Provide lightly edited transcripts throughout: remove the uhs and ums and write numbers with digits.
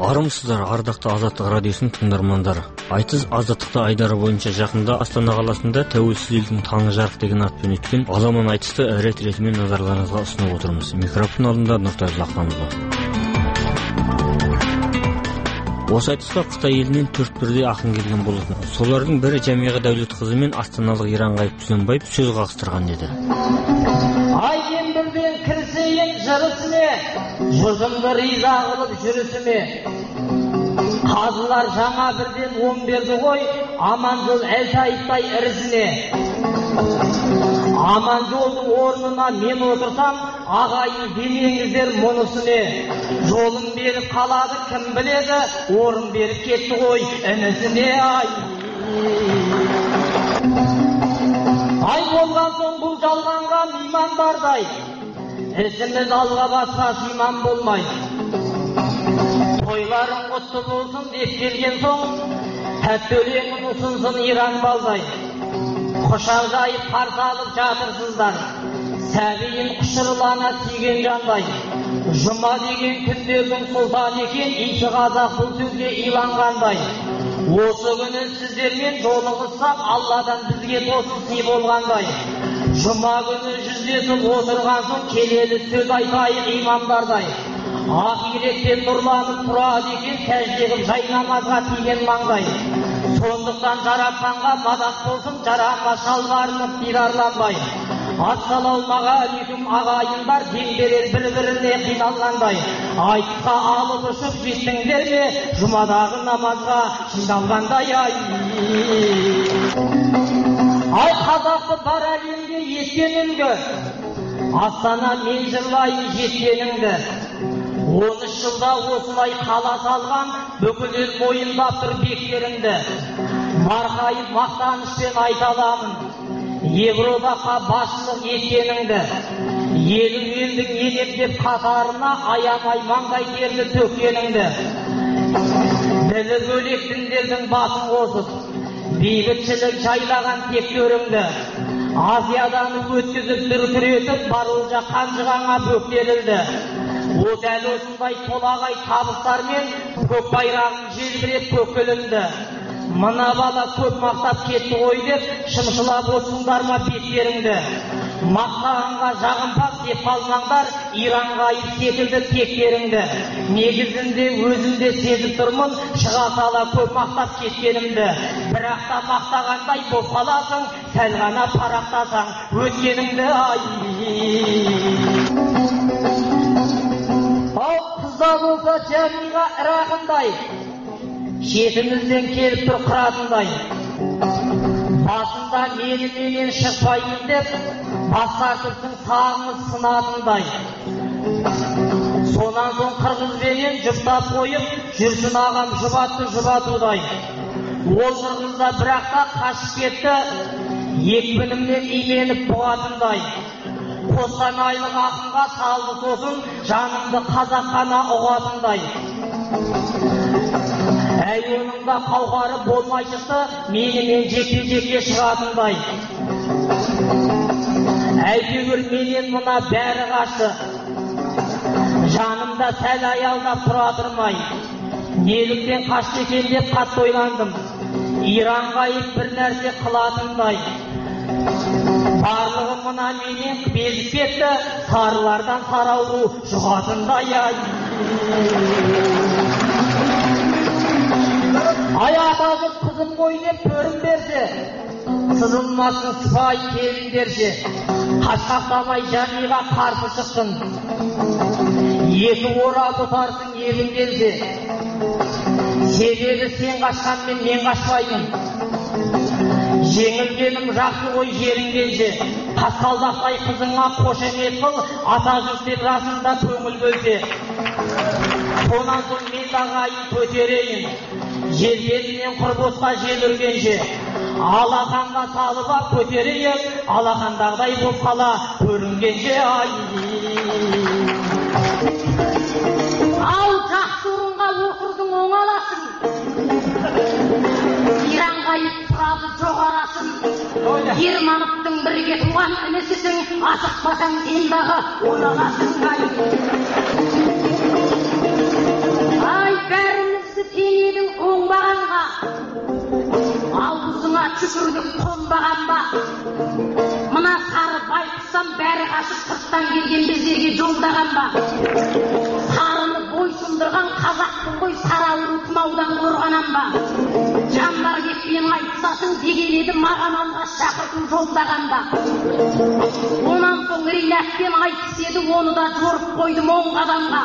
Армысыздар, ардақты Азаттық радиосының тыңдармандары. Айтыс азаттықты айдары бойынша жақында Астана қаласында тәуелсіз елдің таңы жарық деген атпен өткен аламан айтысты рет-ретімен назарларыңызға ұсынып отырмыз. Микрофон алдында Нұртай Злақанова. Осы айтысқа Қытай елінен 4 ақын келген болатын. Солардың бірі Жәмиға Дәулетқызы мен астаналық Иранғайып Дүзенбаев сөз қағыстырған еді. Айден бірден кірсейін жырысыме, жұртымды риза қылып жүрісіме. Қазылар жаңа бірден 11 ғой, аман жол Әлтайықтай ірісіне. Аман жолдың орнына мен отырсам, ағайын демеңіздер мұнысыне. Жолын беріп қалады кім біледі, орын беріп кетті ғой інісіне. Ай болған соң бұл жалғанға иман бардай, ісіміз алға баспас иман болмай. Тойларың құтты болсын деп келген соң, тәтті өлеңін ұсынсын Иран балдай. Құшақ жайып қарсы алып жатырсыздар, сәбиін құшырлана сүйген жандай. Жұма деген күндердің сұлтан екен, исі қазақ бұл сөзге иланғандай. Осы күні сіздермен жолығыссақ, Алладан бізге тосын сый болғандай. Жұма күні жүздесіп отырған соң, келелі сөз айтайық имамдардай. Ақиреттен нұрланып тұрады екен, сәжде қылып жай намазға тиген маңдай. Сондықтан жаратқанға мадақ болсын, жарамас шалбарынып дидарланбай. Ассалаумағалейкум ағайындар, дем берер бір-біріне қиналғандай. Айтысқа алып ұшып жеттіңдер ме, жұмадағы намазға жиналғандай. Ай қазақты бар әлемге еткеніңді, Астана мен жырлайын жеткеніңді. 13 жылда осылай қала салған, бүкіл ел мойындап тұр бектеріңді. Марқайып мақтанышпен айталамын, Европаға басшылық еткеніңді. Елдің елептеп қатарына аямай маңдай терді төккеніңді. Ділі бөлек діндердің басын қосып, бейбітшілік жайлаған тектеріңді. Азиядан өткізіп дүркіретіп, барулжа қанжығаңа бөктерілді. О дәл осындай толағай табыстармен көк байрағын желбіреп көкілінді. Мына бала көп мақтап кетті ғой деп, шымшылап отырсыңдар ма беттеріңді. Мақтағанға жағымпаз деп қалмаңдар, Иранғайып секілді тектеріңді. Негізінде өзімде сезіп тұрмын, шыға сала көп мақтап кеткенімді. Бірақ та мақтағандай боп қаласың, сәл ғана парақтасаң өткеніңді. Ал қызда болса Жәмиға ірақындай, шетімізден келіп тұр қыратындай. Басында меніменен шықпайын деп, басқартыптың сағымыз сынатындай. Сонан соң қырғызбенен жұптап қойып, жүрсін ағам жұбатудай. Ол қырғызда бірақ та қашып кетті, екпінімнен именіп бұғатындай. Қостанайлық ақынға салды сосын, жанымды қазақ қана ұғатындай. Әй оныңда қауқары болмай шықты, менімен жекпе-жекке шығатындай. Әйтеуір менен мына бәрі қашты, жанымда сәл аялдап тұра тұрмай. Неліктен қашты екен деп қатты ойландым, Иранғайып бір нәрсе қылатындай. Барлығы мына менен безіп кетті, сарылардан сарауру жұғатындай. Ай атажып қызым ғой деп көрім берсе, сызылмасын сыпайы келіндерше. Қашқақтамай Жәмиға қарсы шықтың, екі ора бұтарсың елің келсе. Себебі сен қашқанмен мен қашпаймын, жеңілгенім жақсы ғой жерің келсе. Қасқалдақтай қызыңа қошемет қыл, ата жұрт деп расында көңіл бөлсе. Сонан соң мен ағайын көтерейін, жер бетінен құрбосқа жел үргенше. Алақанға салып ап көтерейін, алақандағдай боп қала көрінгенше. Ал жақсы орынға отырдың оңаласың, Иранғайып тұрады жоғарасын. Ермановтың бірге туған інісісің, асықпасаң сен дағы ойланасың. Ай бәрін шүкірдік қонбаған ба? Мына сары байқұстан бәрі қашып сырттан келген біздерге жолдаған ба? Сарыны бойсұндырған қазақтың ғой сарауыл тұмаудан қорғанан ба? Жандар кетпен айтысасын деген еді маған алға шақырту жолдаған ба? Онан соң ринатпен айтыс еді, оны да жорып қойды оң қадамға.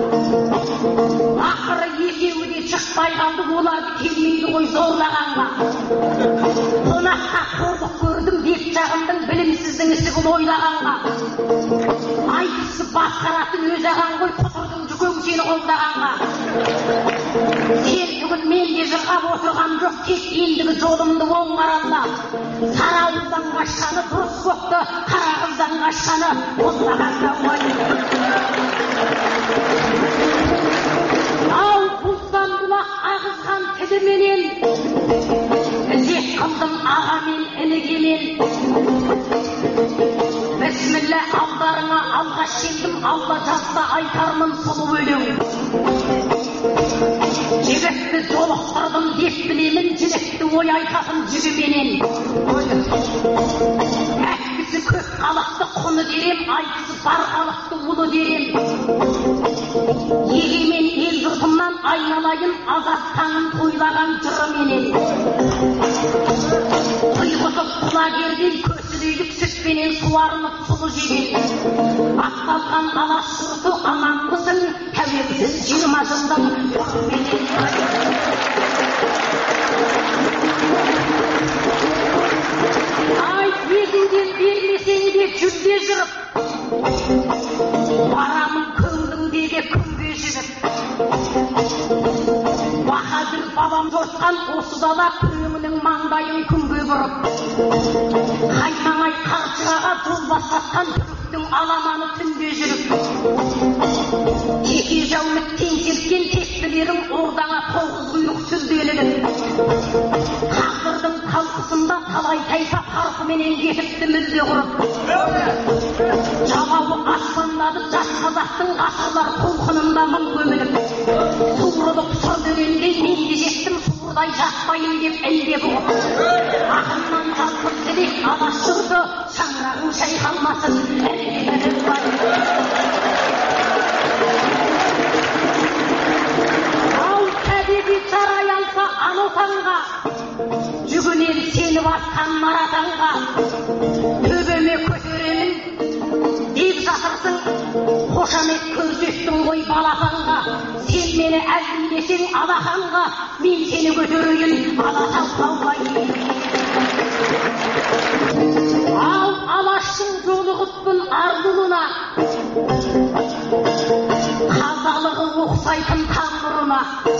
Ақыры екеуі де шықпай қалды, оларды келмейді ғой зорлағанға. Қонаққа қорлық көрдім деп жағымдың білімсіздің ісі бұл ойлағанға. Айтысы басқаратын өз ағаң ғой, құтырдың жүкең сені қолдағанға. Сен бүгін мен де жырғап отырған жоқ, тек ендігі жолымды оң қаралла. Сарауылдан қашқаны дұрыс көкті, қара қыздан қашқаны қолдағанда ғой. Ау бұлттан бұлақ ағызған тіліменен, ізет қылдым аға мен інігемен. Бісміллә алдарыңа алғаш келдім, алла жазса айтармын сұлу өлең. Жігітті жолықтырдым деп білемін, жігітті ой айтатын жігіменен. Әккісі көп қалықты құны дерем, айтысы бар қалықты ұлы дерем. Егемен ел жұртымнан айналайын, азаттанын тойлаған жырыменен. Құйғызып құлагерден көсілейлік сүтпенен суарынып сұлы жеген. Ақталған алаш жұрты аман қысың, тәуелсіз 20 жылдың ұрменен. Айт егінден бермесең де жүрде жүріп, барамын көңліңдеге күнге жүріп. Бахадүр бабам жортқан осы дала көңінің маңдайын күнге бұрып. Қаймаңай қаршыға жол бастатқан түріктің аламаны түнде жүріп. Теке жаулық теңселткен тестілерің ордаңа тоғыз құйрық сүзделігін. Тағдырдың талқысында талай тайпа парқыменен кетіпті мүлде құрып. Жабауы аспандады жас қазақтың ғасырлар толқынында мың көміліп. Суырылып сұр дөненде мен де жеттім, суырдай жатпайын деп әлде бұғып. Ақыннан қалқып тілек алаш жұрты, шаңырағың шайқалмасын әлемді бар. Ал кәдеби жарай алса анотанға, жүгінен сені басқан маратанға. Төбеме көтеремін деп жатырсың, қошамет көрсеттің ғой балапанға. Сен мені әлдесең алақанға, мен сені көтерейін алатау тауға. Ал алаштың жолығыппын ардылына, қазалығы оқсайтын тамырына.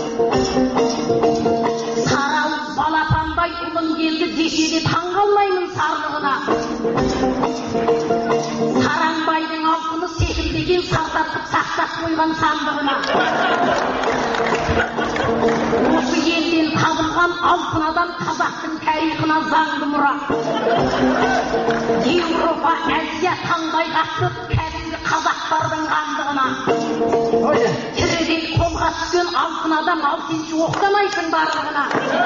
Сарауыз балапандай ұлым келді десе де таңғалмаймын сарлығына. Саранбайдың алтыны секілдеген салтатып сақтап қойған сандығына. Осы елден табылған алтын адам қазақтың тарихына заңды мұра. Еуропа, Азия таңдай қақты кәдімгі қазақтардың қандығына. Тіріден қолға түскен алтын адам алтыншы оқтамайсың барлығына.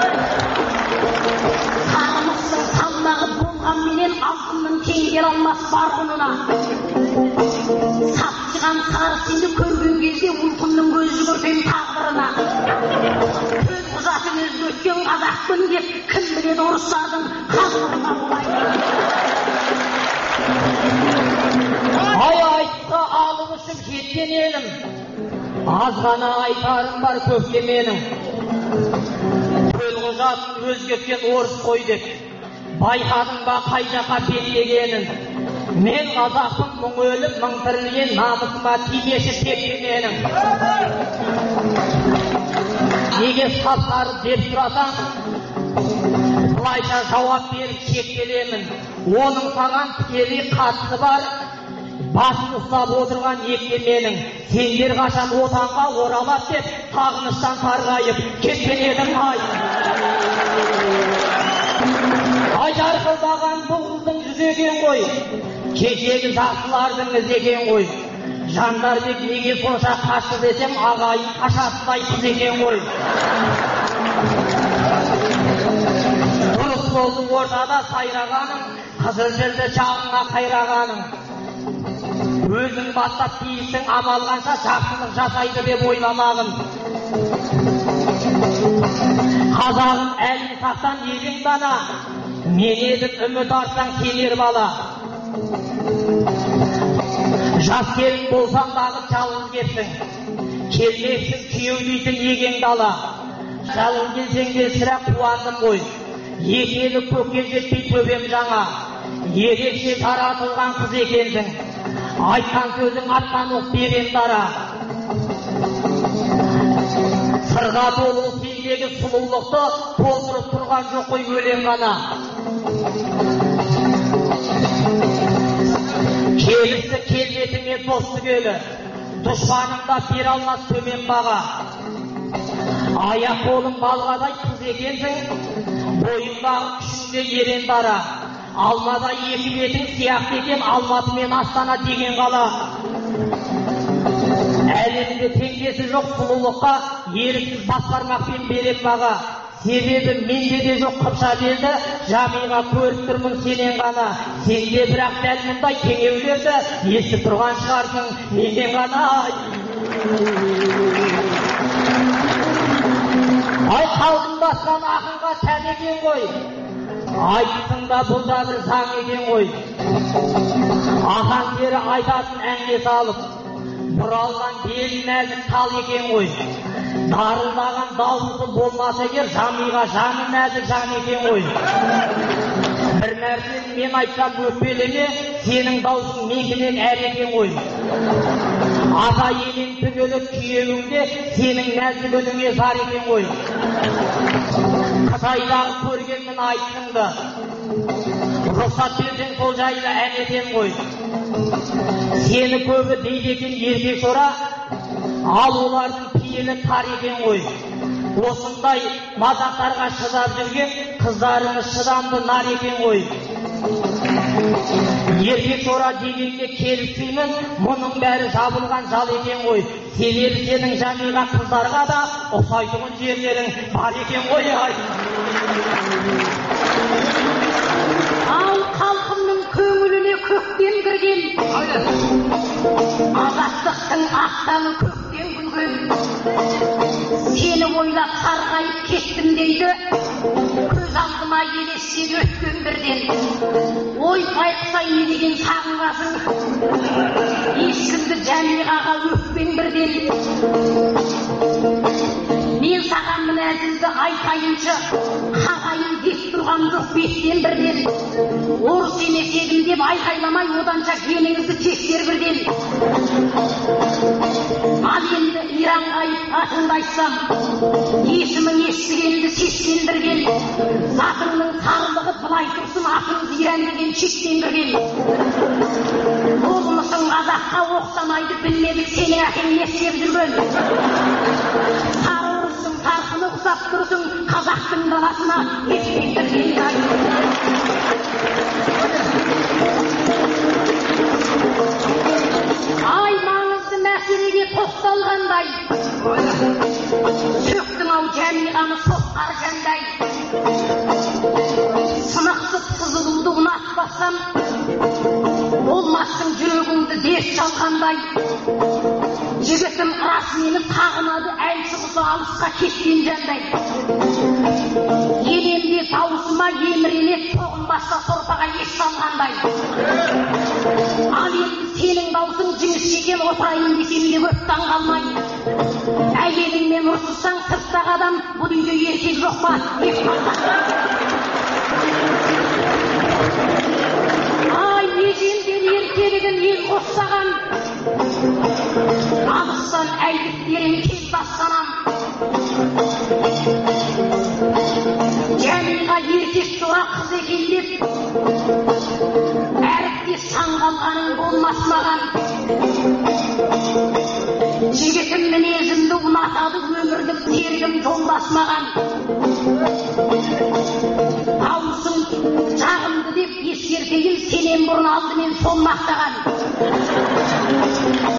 Сарымыздың салмағы болғанменен алтынның теңгер алмас бар құнына. Сапсыған сары сені көрген кезде ұлқынның көз жүгіртен тағдырына. Төл құжатын өзгерткен қазақпын деп кім біледі орыстардың қазырына болайын. Ай айтқа алып ұшып жеткен елім, аз ғана айтарым бар көпке менің. Төл құжатын өзгерткен орыс қой деп, байқадың ба қай жаққа беттегенін. Мен қазақпын мың өліп мың тірілген, намысыма тимеші тепкененің. Неге сапсары деп сұрасаң, бұлайша жауап беріп шектелемін. Оның саған тікелей қатысы бар, басын ұстап отырған екпеменің. Сендер қашан отанға оралат деп сағыныштан сарғайып кеткен едің ай. Ай жарқылдаған бұл қыздың жүзеген ғой, кешегі жақсылардың ізеген ғой. Жандарбек неге сонша қашты десем, ағайын қашатындай қыз екен ғой. Дұрыс жолдың ортада сайрағаның, қызыл жерді жағыңа қайрағаның. Өзің бастап кейістің амал қанша жақсылық жасайды деп ойламағын. Қазағым әлін сақтан елің дана, мен едім үміт артсаң сенер бала. Жас келін болсаң дағы жалғыз кеттің, келмексің күйеу дейтін егең дала. Жалғыз келсең де сірә қуандым ғой, екі елі көкке жетпей төбем жаңа. Ерекше таратылған қыз екенсің, айтқан сөзің аттан оқ берем дара. Сырға толы сендегі сұлулықты толтырып тұрған жоқ қой өлең ғана. Келісті келбетіме досты келі, дұшпаныңда бер алмас төмен баға. Аяқ қолың балғадай қыз екенсің, бойыңдағы күшіңде ерен дара. Алмада екі бетің сияқты екен, Алматы мен Астана деген қала. Әлемде теңдесі жоқ сұлулыққа, еріксіз басқармақпен берем баға. Себебі менде де жоқ қыпша белді, Жамиға көріп тұрмын сенен ғана. Сенде бірақ дәл мұндай теңеулерді естіп тұрған шығарсың менен ғана. Ай қалдың басқан ақынға тән екен ғой, айтысың да бұл да бір заң екен ғой. Ақан тері айтатын әнге салып, бұралған белі нәзік тал екен ғой. Дарылдаған дауысы болмаса егер, Жамиға жаны нәзік жан екен ғой. Бір нәрсені мен айтсам өкпелеме, сенің даусың менкінен әр екен ғой. Ата енең түгелі күйеуіңде, сенің нәзік үніңе зар екен ғой. Қытайдағы көргенмін айтыңды, рұқсат берсең сол жайлы ән етем ғой. Сені көбі дейді екен еркек жора, ал олардың пейілі тар екен ғой. Осындай мазақтарға шыдап жүрген қыздарыңыз шыдамды нар екен ғой. Еркек жора дегенге келіспеймін, мұның бәрі жабылған жал екен ғой. Себебі сенің Жамиға қыздарға да ұқсайтұғын жерлерің бар екен ғой. Ал халқымның көңіліне көктен кірген, азаттықтың ақтаны көктен күлген. Сені ойлап сарғайып кеттім дейді, көз алдыма елестеді өткен бірден. Ой байқысай не деген сағынғасың, ешкімді Жамиғаға өкпең бірден. Мен саған мінәзілді айтайыншы, қағайын деп тұрған жоқ беттен бірден. Орыс емес едім деп айқайламай, оданша геніңізді тексер бірден. Ал енді Иранға атыңды айтсам, есімің естігенді сескендірген. Затыңның сарылығы былай тұрсын, атыңыз Иран деген шеттен кірген. Болмысың қазаққа оқсамайды білмедік, сенің әкең не істеп жүрген. Тарқыны ұсап тұрсың қазақтың даласына естендірген. Ай маңызды мәселеге тоқталғандай, сөктің ау Жамиғаны соққар жандай. Сынықсыз сызылуды ұнатпасам, болмассың жүрегіңді дес жалғандай. Жігітім рас мені тағынады, әлсіз алысқа кеткен жандай. Елемде даусыма емірелеп, соғынбасса сорпаға еш салғандай. Ал енді сенің даусың жіңіс шекен, отырайын десем де көптен қалмай. Әйеліңмен ұрсысаң сырттағы адам, бұл үйде еркек жоқ па? Ай ежелден еркелігін ел қоссаған, алыстан әлдіктерін кел басқанам.